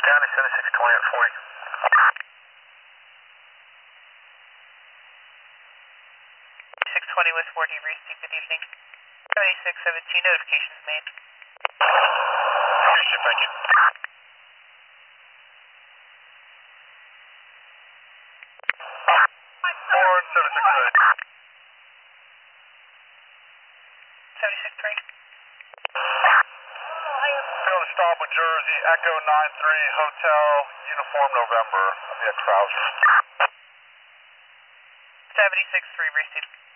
County 7620 at 40. 620 with 40, receive, good evening. 7617, notifications made. Appreciate it, thank you. Ford 763. 763. Field of Starboard, Jersey, Echo 93, Hotel, Uniform November. I'll be at Krause. 763, receive.